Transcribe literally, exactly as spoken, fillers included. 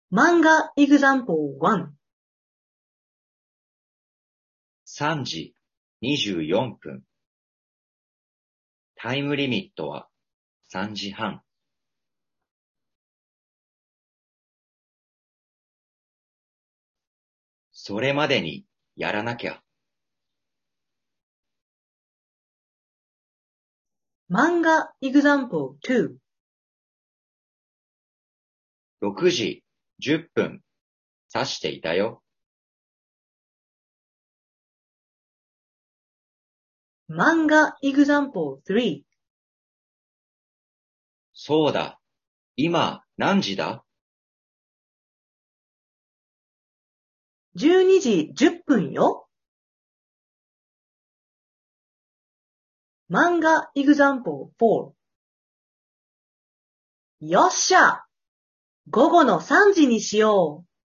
漫画 example ワン。 さんじにじゅうよんぷん。タイムリミットはさんじはん。それまでにやらなきゃ。 漫画 example ツー。 ろくじじゅっぷん指していたよ。 漫画 example スリー。 そうだ。今何時だ？ じゅうにじじゅっぷんよ。漫画 example フォー。よっしゃ！午後のさんじにしよう。